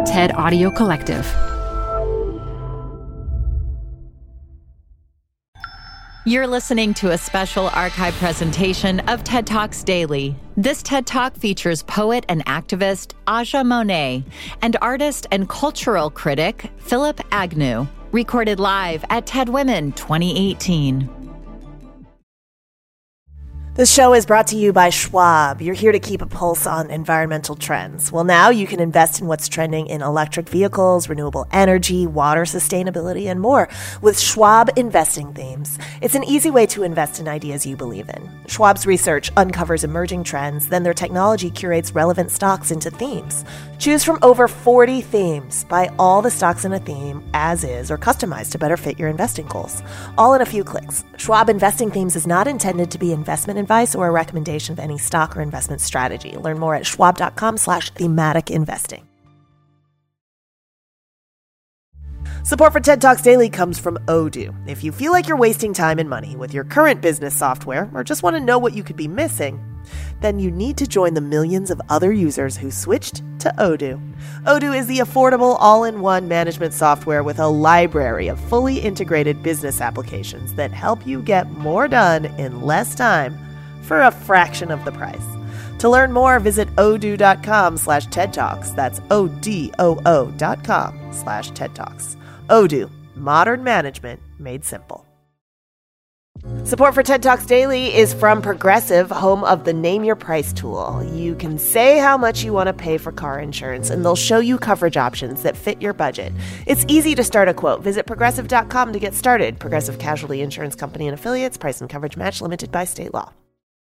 TED Audio Collective. You're listening to a special archive presentation of TED Talks Daily. This TED Talk features poet and activist Aja Monet and artist and cultural critic Philip Agnew, recorded live at TED Women 2018. This show is brought to you by Schwab. You're here to keep a pulse on environmental trends. Well, now you can invest in what's trending in electric vehicles, renewable energy, water sustainability, and more with Schwab Investing Themes. It's an easy way to invest in ideas you believe in. Schwab's research uncovers emerging trends, then their technology curates relevant stocks into themes. Choose from over 40 themes. Buy all the stocks in a theme as is or customized to better fit your investing goals. All in a few clicks. Schwab Investing Themes is not intended to be investment advice or a recommendation of any stock or investment strategy. Learn more at schwab.com/thematic investing. Support for TED Talks Daily comes from Odoo. If you feel like you're wasting time and money with your current business software or just want to know what you could be missing, then you need to join the millions of other users who switched to Odoo. Odoo is the affordable all-in-one management software with a library of fully integrated business applications that help you get more done in less time for a fraction of the price. To learn more, visit odoo.com/TED Talks. That's ODOO.com/TED Talks. Odoo, modern management made simple. Support for TED Talks Daily is from Progressive, home of the Name Your Price tool. You can say how much you want to pay for car insurance, and they'll show you coverage options that fit your budget. It's easy to start a quote. Visit Progressive.com to get started. Progressive Casualty Insurance Company and Affiliates. Price and coverage match limited by state law.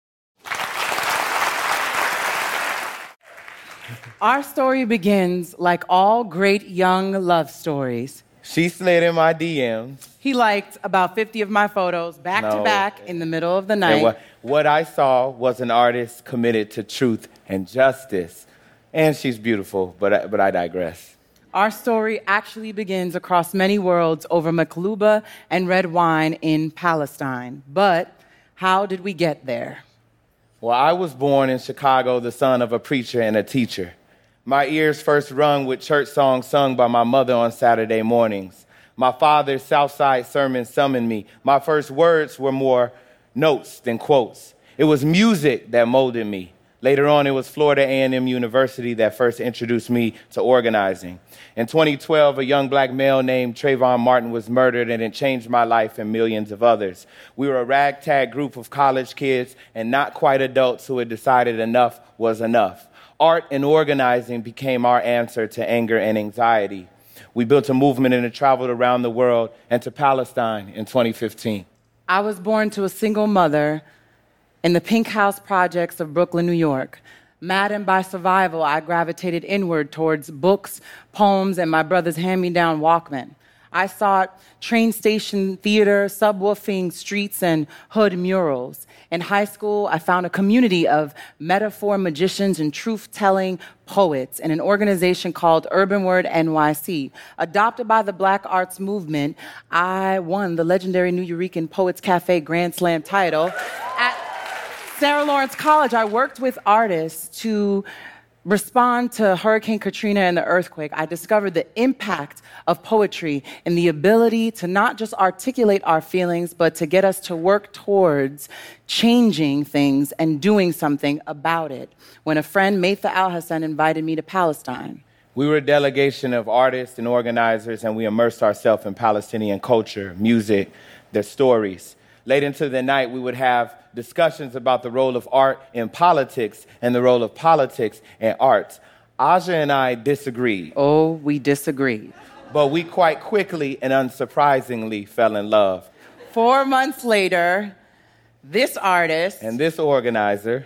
Our story begins like all great young love stories. She slid in my DMs. He liked about 50 of my photos back to back in the middle of the night. And what I saw was an artist committed to truth and justice. And she's beautiful, but I digress. Our story actually begins across many worlds over Makhlouba and red wine in Palestine. But how did we get there? Well, I was born in Chicago, the son of a preacher and a teacher. My ears first rung with church songs sung by my mother on Saturday mornings. My father's Southside sermon summoned me. My first words were more notes than quotes. It was music that molded me. Later on, it was Florida A&M University that first introduced me to organizing. In 2012, a young black male named Trayvon Martin was murdered, and it changed my life and millions of others. We were a ragtag group of college kids and not quite adults who had decided enough was enough. Art and organizing became our answer to anger and anxiety. We built a movement and it traveled around the world and to Palestine in 2015. I was born to a single mother in the Pink House projects of Brooklyn, New York. Maddened by survival, I gravitated inward towards books, poems, and my brother's hand-me-down Walkman. I sought train station theater, subwoofing streets, and hood murals. In high school, I found a community of metaphor magicians and truth-telling poets in an organization called Urban Word NYC. Adopted by the Black Arts Movement, I won the legendary Nuyorican Poets Cafe Grand Slam title. At Sarah Lawrence College, I worked with artists to respond to Hurricane Katrina and the earthquake. I discovered the impact of poetry and the ability to not just articulate our feelings, but to get us to work towards changing things and doing something about it. When a friend, Maytha Al-Hassan, invited me to Palestine. We were a delegation of artists and organizers, and we immersed ourselves in Palestinian culture, music, their stories. Late into the night, we would have discussions about the role of art in politics and the role of politics in arts. Aja and I disagreed. Oh, we disagreed. But we quite quickly and unsurprisingly fell in love. 4 months later, this artist and this organizer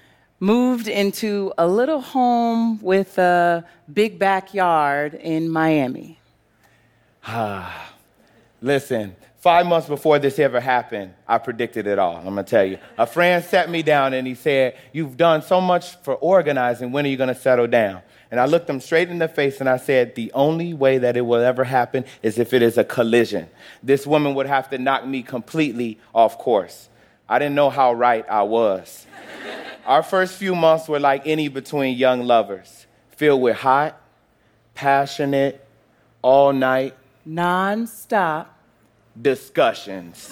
moved into a little home with a big backyard in Miami. Listen, 5 months before this ever happened, I predicted it all. I'm going to tell you. A friend sat me down and he said, "You've done so much for organizing. When are you going to settle down?" And I looked him straight in the face and I said, "The only way that it will ever happen is if it is a collision. This woman would have to knock me completely off course." I didn't know how right I was. Our first few months were like any between young lovers, filled with hot, passionate, all night, non-stop discussions.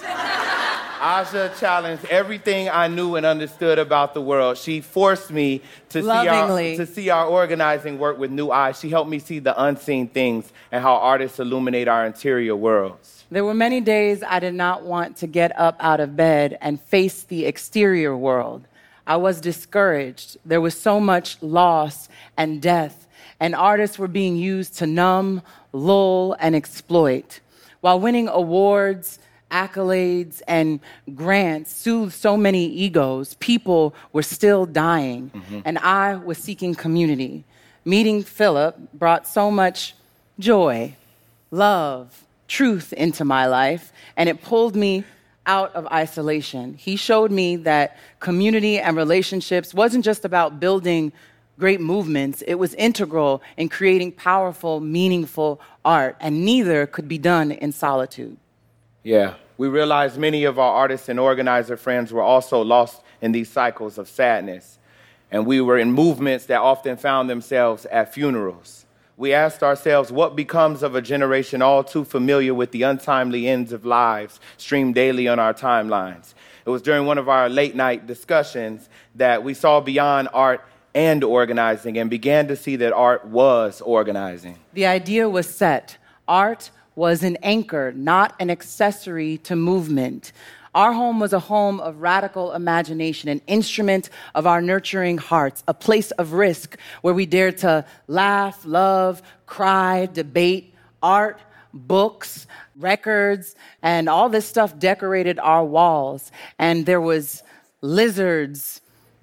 Aja challenged everything I knew and understood about the world. She forced me to see our organizing work with new eyes. She helped me see the unseen things and how artists illuminate our interior worlds. There were many days I did not want to get up out of bed and face the exterior world. I was discouraged. There was so much loss and death, and artists were being used to numb, lull, and exploit. While winning awards, accolades, and grants soothed so many egos, people were still dying, and I was seeking community. Meeting Philip brought so much joy, love, truth into my life, and it pulled me out of isolation. He showed me that community and relationships wasn't just about building great movements, it was integral in creating powerful, meaningful art, and neither could be done in solitude. Yeah, we realized many of our artists and organizer friends were also lost in these cycles of sadness, and we were in movements that often found themselves at funerals. We asked ourselves, what becomes of a generation all too familiar with the untimely ends of lives streamed daily on our timelines? It was during one of our late-night discussions that we saw beyond art and organizing and began to see that art was organizing. The idea was set. Art was an anchor, not an accessory to movement. Our home was a home of radical imagination, an instrument of our nurturing hearts, a place of risk where we dared to laugh, love, cry, debate. Art, books, records, and all this stuff decorated our walls. And there was lizards,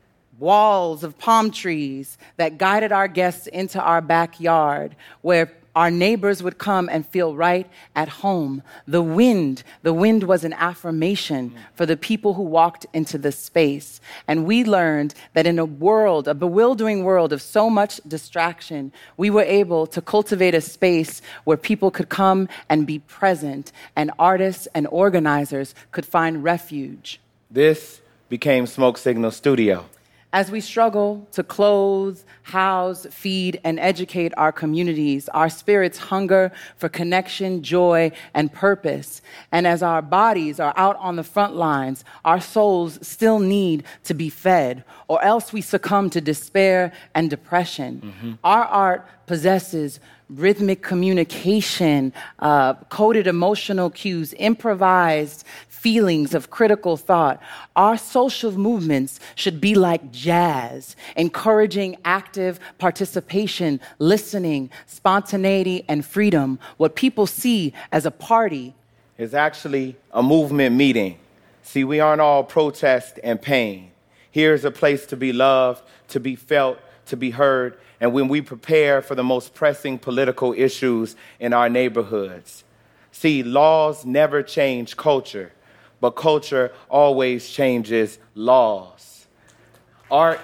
walls of palm trees that guided our guests into our backyard, where our neighbors would come and feel right at home. The wind was an affirmation for the people who walked into the space. And we learned that in a bewildering world of so much distraction, we were able to cultivate a space where people could come and be present, and artists and organizers could find refuge. This became Smoke Signal Studio. As we struggle to clothe, house, feed, and educate our communities, our spirits hunger for connection, joy, and purpose. And as our bodies are out on the front lines, our souls still need to be fed, or else we succumb to despair and depression. Our art possesses rhythmic communication, coded emotional cues, improvised feelings of critical thought. Our social movements should be like jazz, encouraging active participation, listening, spontaneity, and freedom. What people see as a party is actually a movement meeting. See, we aren't all protest and pain. Here's a place to be loved, to be felt, to be heard, and when we prepare for the most pressing political issues in our neighborhoods. See, laws never change culture, but culture always changes laws. Art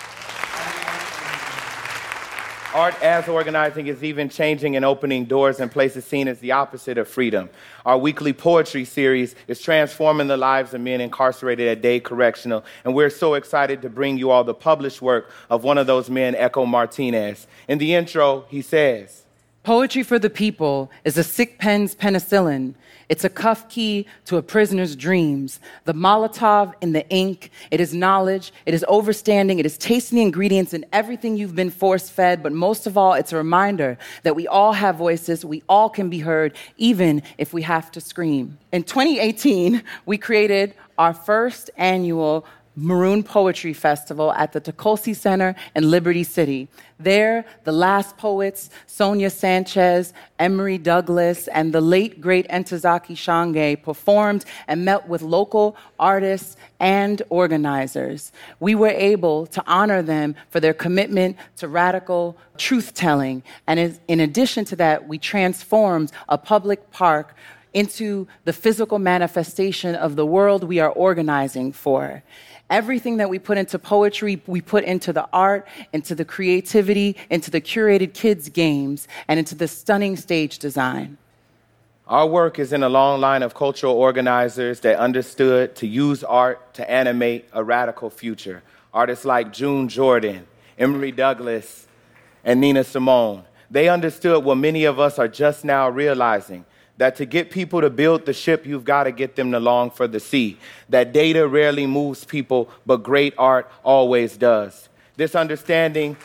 as organizing is even changing and opening doors in places seen as the opposite of freedom. Our weekly poetry series is transforming the lives of men incarcerated at Dade Correctional, and we're so excited to bring you all the published work of one of those men, Echo Martinez. In the intro, he says, "Poetry for the people is a sick pen's penicillin. It's a cuff key to a prisoner's dreams. The Molotov in the ink. It is knowledge. It is overstanding. It is tasting the ingredients in everything you've been force-fed. But most of all, it's a reminder that we all have voices. We all can be heard, even if we have to scream." In 2018, we created our first annual Maroon Poetry Festival at the Tukolsi Center in Liberty City. There, the last poets, Sonia Sanchez, Emory Douglas, and the late, great Ntozake Shange performed and met with local artists and organizers. We were able to honor them for their commitment to radical truth-telling. And in addition to that, we transformed a public park into the physical manifestation of the world we are organizing for. Everything that we put into poetry, we put into the art, into the creativity, into the curated kids' games, and into the stunning stage design. Our work is in a long line of cultural organizers that understood to use art to animate a radical future. Artists like June Jordan, Emory Douglas, and Nina Simone. They understood what many of us are just now realizing, that to get people to build the ship, you've got to get them to long for the sea. That data rarely moves people, but great art always does. This understanding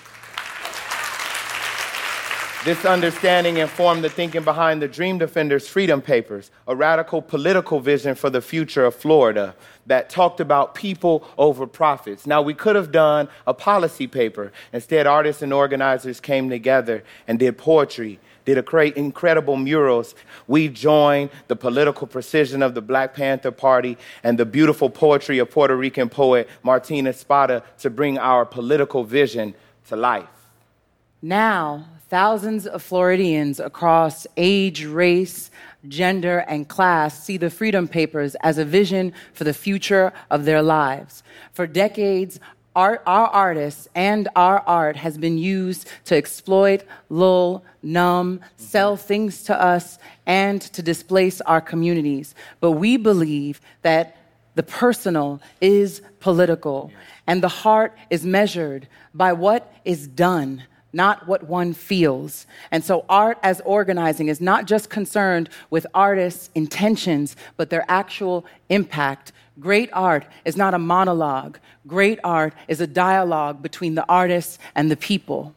informed the thinking behind the Dream Defenders Freedom Papers, a radical political vision for the future of Florida that talked about people over profits. Now, we could have done a policy paper. Instead, artists and organizers came together and did poetry, did incredible murals. We joined the political precision of the Black Panther Party and the beautiful poetry of Puerto Rican poet Martina Spada to bring our political vision to life. Now, thousands of Floridians across age, race, gender, and class see the Freedom Papers as a vision for the future of their lives. For decades, our artists and our art has been used to exploit, lull, numb, sell things to us, and to displace our communities. But we believe that the personal is political, and the heart is measured by what is done, not what one feels. And so art as organizing is not just concerned with artists' intentions, but their actual impact. Great art is not a monologue. Great art is a dialogue between the artists and the people.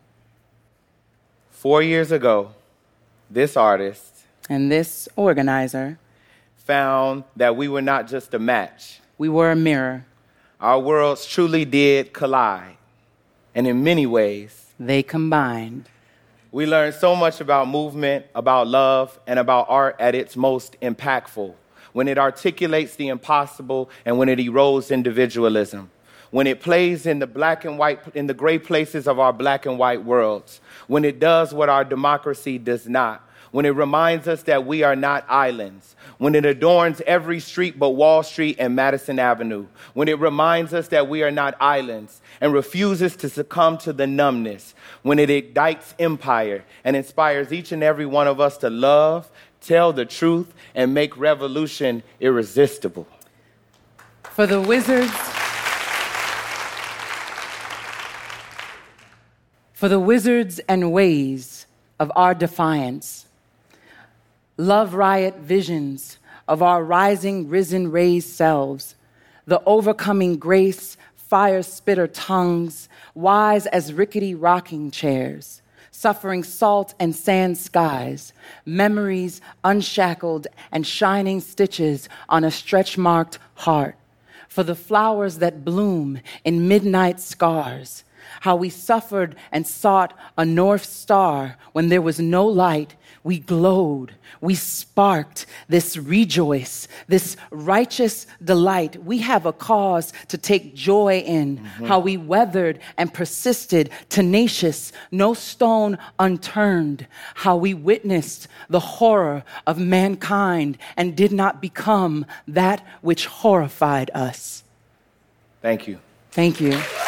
4 years ago, this artist and this organizer found that we were not just a match. We were a mirror. Our worlds truly did collide. And in many ways, they combined. We learned so much about movement, about love, and about art at its most impactful, when it articulates the impossible and when it erodes individualism, when it plays in the black and white, in the gray places of our black and white worlds, when it does what our democracy does not, when it reminds us that we are not islands, when it adorns every street but Wall Street and Madison Avenue, when it reminds us that we are not islands and refuses to succumb to the numbness, when it ignites empire and inspires each and every one of us to love, tell the truth, and make revolution irresistible. For the wizards and ways of our defiance, love riot visions of our rising, risen, raised selves, the overcoming grace, fire spitter tongues, wise as rickety rocking chairs, suffering salt and sand skies, memories unshackled and shining stitches on a stretch-marked heart, for the flowers that bloom in midnight scars, how we suffered and sought a North Star when there was no light. We glowed, we sparked this rejoice, this righteous delight. We have a cause to take joy in, how we weathered and persisted, tenacious, no stone unturned, how we witnessed the horror of mankind and did not become that which horrified us. Thank you. Thank you.